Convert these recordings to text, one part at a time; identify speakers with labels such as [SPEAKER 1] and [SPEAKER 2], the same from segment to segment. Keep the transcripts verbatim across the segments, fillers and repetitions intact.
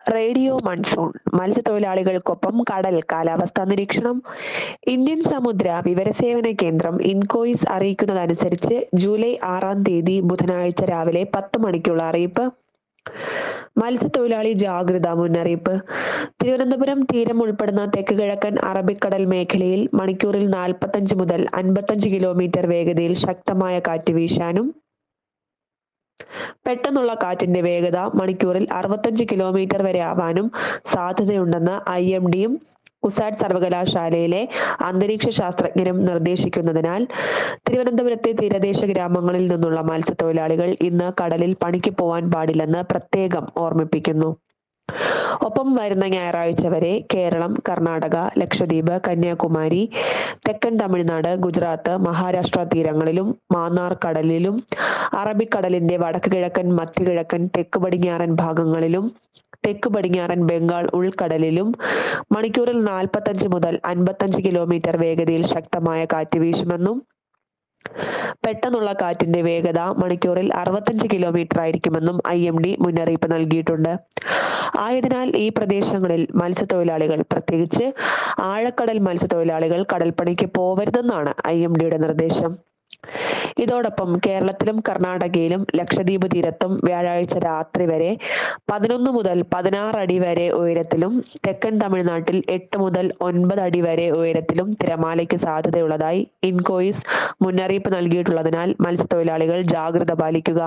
[SPEAKER 1] Radio monsoon മത്സ്യത്തൊഴിലാളികൾക്കൊപ്പം കടൽ കാലാവസ്ഥാ നിരീക്ഷണം. ഇന്ത്യൻ സമുദ്ര വിവരസേവന കേന്ദ്രം ഇൻകോയിസ് അറിയിക്കുന്നതനുസരിച്ച് ജൂലൈ ആറാം തീയതി ബുധനാഴ്ച രാവിലെ പത്ത് മണിക്കുള്ള അറിയിപ്പ്. മത്സ്യത്തൊഴിലാളി ജാഗ്രതാ മുന്നറിയിപ്പ്. തിരുവനന്തപുരം തീരം ഉൾപ്പെടുന്ന തെക്ക് കിഴക്കൻ അറബിക്കടൽ മേഖലയിൽ മണിക്കൂറിൽ നാൽപ്പത്തഞ്ച് മുതൽ അൻപത്തഞ്ച് കിലോമീറ്റർ വേഗതയിൽ ശക്തമായ കാറ്റ് വീശാനും പെട്ടെന്നുള്ള കാറ്റിന്റെ വേഗത മണിക്കൂറിൽ അറുപത്തഞ്ച് കിലോമീറ്റർ വരെ ആവാനും സാധ്യതയുണ്ടെന്ന് ഐ എം ഡിയും കുസാറ്റ് സർവകലാശാലയിലെ അന്തരീക്ഷ ശാസ്ത്രജ്ഞരും നിർദ്ദേശിക്കുന്നതിനാൽ തിരുവനന്തപുരത്തെ തീരദേശ ഗ്രാമങ്ങളിൽ നിന്നുള്ള മത്സ്യത്തൊഴിലാളികൾ ഇന്ന് കടലിൽ പണിക്ക് പോവാൻ പാടില്ലെന്ന് പ്രത്യേകം ഓർമ്മിപ്പിക്കുന്നു. ഒപ്പം വരുന്ന ഞായറാഴ്ച വരെ കേരളം, കർണാടക, ലക്ഷദ്വീപ്, കന്യാകുമാരി, തെക്കൻ തമിഴ്നാട്, ഗുജറാത്ത്, മഹാരാഷ്ട്ര തീരങ്ങളിലും മാന്നാർ കടലിലും അറബിക്കടലിന്റെ വടക്ക് കിഴക്കൻ, മധ്യകിഴക്കൻ, തെക്ക് പടിഞ്ഞാറൻ ഭാഗങ്ങളിലും തെക്ക് പടിഞ്ഞാറൻ ബംഗാൾ ഉൾക്കടലിലും മണിക്കൂറിൽ നാൽപ്പത്തഞ്ച് മുതൽ അൻപത്തഞ്ച് കിലോമീറ്റർ വേഗതയിൽ ശക്തമായ കാറ്റ് വീശുമെന്നും പെട്ടെന്നുള്ള കാറ്റിന്റെ വേഗത മണിക്കൂറിൽ അറുപത്തഞ്ച് കിലോമീറ്റർ ആയിരിക്കുമെന്നും ഐ എം ഡി മുന്നറിയിപ്പ് നൽകിയിട്ടുണ്ട്. ആയതിനാൽ ഈ പ്രദേശങ്ങളിൽ മത്സ്യത്തൊഴിലാളികൾ, പ്രത്യേകിച്ച് ആഴക്കടൽ മത്സ്യത്തൊഴിലാളികൾ കടൽപ്പണിക്ക് പോവരുതെന്നാണ് ഐ എം ഡിയുടെ നിർദ്ദേശം. ഇതോടൊപ്പം കേരളത്തിലും കർണാടകയിലും ലക്ഷദ്വീപ് തീരത്തും വ്യാഴാഴ്ച രാത്രി വരെ പതിനൊന്ന് മുതൽ പതിനാറ് അടി വരെ ഉയരത്തിലും തെക്കൻ തമിഴ്നാട്ടിൽ എട്ട് മുതൽ ഒൻപത് അടി വരെ ഉയരത്തിലും തിരമാലയ്ക്ക് സാധ്യതയുള്ളതായി ഇൻകോയിസ് മുന്നറിയിപ്പ് നൽകിയിട്ടുള്ളതിനാൽ മത്സ്യത്തൊഴിലാളികൾ ജാഗ്രത പാലിക്കുക.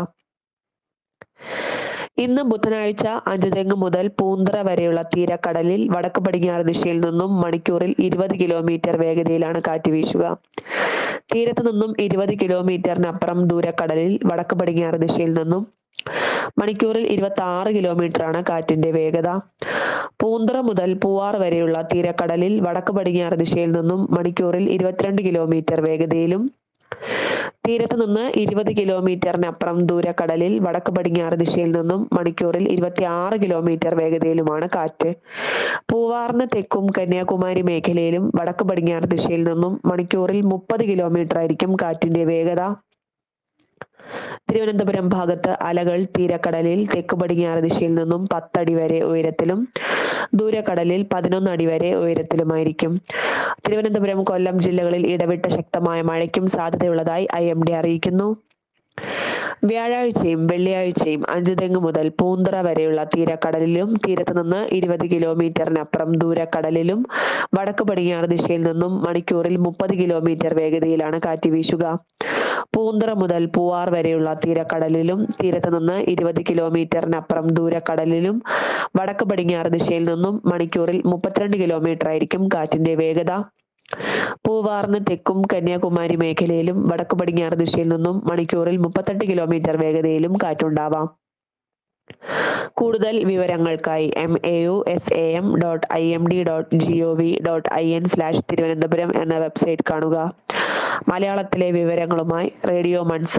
[SPEAKER 1] ഇന്ന് ബുധനാഴ്ച അഞ്ചുതെങ്ങ് മുതൽ പൂന്തറ വരെയുള്ള തീരക്കടലിൽ വടക്ക് പടിഞ്ഞാറ് ദിശയിൽ നിന്നും മണിക്കൂറിൽ ഇരുപത് കിലോമീറ്റർ വേഗതയിലാണ് കാറ്റ് വീശുക. തീരത്തു നിന്നും ഇരുപത് കിലോമീറ്ററിനപ്പുറം ദൂരക്കടലിൽ വടക്ക് പടിഞ്ഞാറ് ദിശയിൽ നിന്നും മണിക്കൂറിൽ ഇരുപത്തി ആറ് കിലോമീറ്ററാണ് കാറ്റിന്റെ വേഗത. പൂന്തറ മുതൽ പൂവാർ വരെയുള്ള തീരക്കടലിൽ വടക്ക് പടിഞ്ഞാറ് ദിശയിൽ നിന്നും മണിക്കൂറിൽ ഇരുപത്തിരണ്ട് കിലോമീറ്റർ വേഗതയിലും തീരത്തു നിന്ന് ഇരുപത് കിലോമീറ്ററിനപ്പുറം ദൂരക്കടലിൽ വടക്ക് പടിഞ്ഞാറ് ദിശയിൽ നിന്നും മണിക്കൂറിൽ ഇരുപത്തി ആറ് കിലോമീറ്റർ വേഗതയിലുമാണ് കാറ്റ്. പൂവാറിന് തെക്കും കന്യാകുമാരി മേഖലയിലും വടക്ക് പടിഞ്ഞാറ് ദിശയിൽ നിന്നും മണിക്കൂറിൽ മുപ്പത് കിലോമീറ്റർ ആയിരിക്കും കാറ്റിന്റെ വേഗത. തിരുവനന്തപുരം ഭാഗത്ത് അലകൾ തീരക്കടലിൽ തെക്ക് പടിഞ്ഞാറ് ദിശയിൽ നിന്നും പത്തടി വരെ ഉയരത്തിലും ദൂരക്കടലിൽ പതിനൊന്ന് അടി വരെ ഉയരത്തിലുമായിരിക്കും. തിരുവനന്തപുരം, കൊല്ലം ജില്ലകളിൽ ഇടവിട്ട ശക്തമായ മഴയ്ക്കും സാധ്യതയുള്ളതായി ഐ എം ഡി അറിയിക്കുന്നു. വ്യാഴാഴ്ചയും വെള്ളിയാഴ്ചയും അഞ്ചുതെങ്ങ് മുതൽ പൂന്തറ വരെയുള്ള തീരക്കടലിലും തീരത്ത് നിന്ന് ഇരുപത് കിലോമീറ്ററിനപ്പുറം ദൂരക്കടലിലും വടക്ക് പടിഞ്ഞാറ് ദിശയിൽ നിന്നും മണിക്കൂറിൽ മുപ്പത് കിലോമീറ്റർ വേഗതയിലാണ് കാറ്റ് വീശുക. പൂന്തറ മുതൽ പൂവാർ വരെയുള്ള തീരക്കടലിലും തീരത്ത് നിന്ന് ഇരുപത് കിലോമീറ്ററിനപ്പുറം ദൂരക്കടലിലും വടക്ക് പടിഞ്ഞാറ് ദിശയിൽ നിന്നും മണിക്കൂറിൽ മുപ്പത്തിരണ്ട് കിലോമീറ്റർ ആയിരിക്കും കാറ്റിന്റെ വേഗത. പൂവാറിന് തെക്കും കന്യാകുമാരി മേഖലയിലും വടക്ക് പടിഞ്ഞാറ് ദിശയിൽ നിന്നും മണിക്കൂറിൽ മുപ്പത്തെട്ട് കിലോമീറ്റർ വേഗതയിലും കാറ്റുണ്ടാവാം. കൂടുതൽ വിവരങ്ങൾക്കായി M A U S A M dot I M D dot G O V dot I N slash Thiruvananthapuram എന്ന വെബ്സൈറ്റ് കാണുക. മലയാളത്തിലെ വിവരങ്ങളുമായി റേഡിയോ മൺസൂൺ